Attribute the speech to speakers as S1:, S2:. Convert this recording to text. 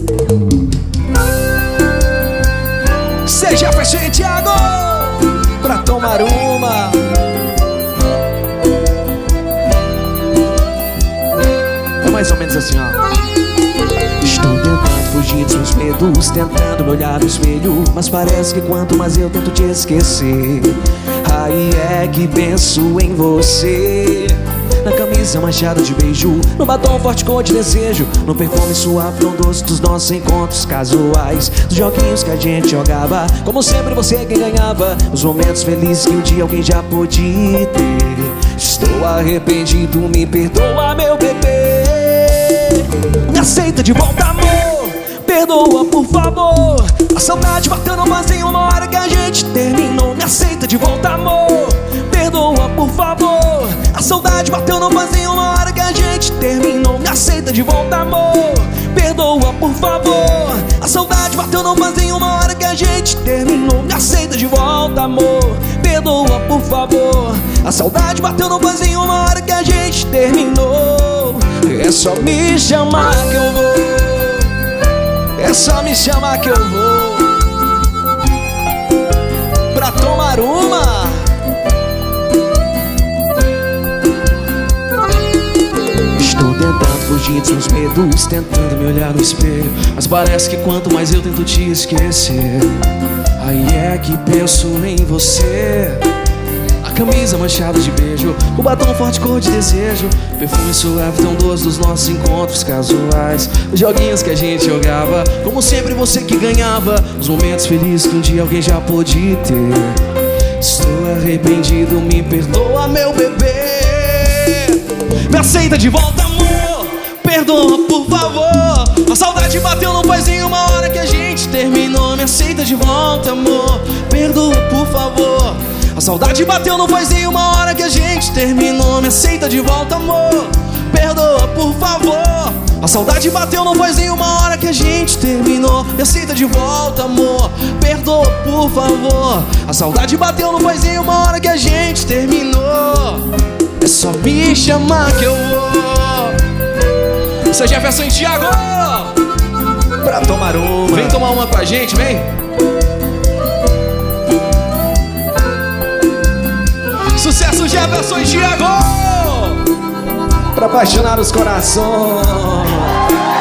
S1: Seja fechado, Thiago, pra tomar uma. É mais ou menos assim, ó. Estou tentando fugir dos meus medos, tentando me olhar no espelho, mas parece que quanto mais eu tento te esquecer, aí é que penso em você. Na camisa manchada de beijo, no batom forte cor de desejo, no perfume suave tão doce dos nossos encontros casuais, dos joguinhos que a gente jogava, como sempre você quem ganhava, os momentos felizes que um dia alguém já pôde ter. Estou arrependido, me perdoa meu bebê. Me aceita de volta, amor, perdoa por favor. A saudade bateu no vazio uma hora que a gente terminou. Me aceita de volta, amor, perdoa por favor. A saudade bateu no vazio uma hora que a gente terminou. Me aceita de volta, amor, perdoa por favor. A saudade bateu no vazio uma hora que a gente terminou. Me aceita de volta, amor, perdoa por favor. A saudade bateu no vazio uma hora que a gente terminou. É só me chamar que eu vou. É só me chamar que eu vou pra tomar uma. Estou tentando fugir dos meus medos, tentando me olhar no espelho, mas parece que quanto mais eu tento te esquecer, aí é que penso em você. A camisa manchada de beijo, o batom forte cor de desejo, perfume suave tão doce dos nossos encontros casuais, os joguinhos que a gente jogava, como sempre você que ganhava, os momentos felizes que um dia alguém já pôde ter. Estou arrependido, me perdoa meu bebê. Me aceita de volta, amor, perdoa por favor. A saudade bateu no pezinho uma hora que a gente terminou. Me aceita de volta, amor, perdoa por favor. A saudade bateu no pezinho uma hora que a gente terminou. Me aceita de volta, amor, perdoa por favor. A saudade bateu no pezinho uma hora que a gente terminou. Me aceita de volta, amor, perdoa por favor. A saudade bateu no pezinho uma hora que a gente terminou. É só me chamar que eu vou. Essa é Jefferson e Thiago pra tomar uma. Vem tomar uma com a gente, vem. Sucesso Jefferson e Thiago pra apaixonar os corações.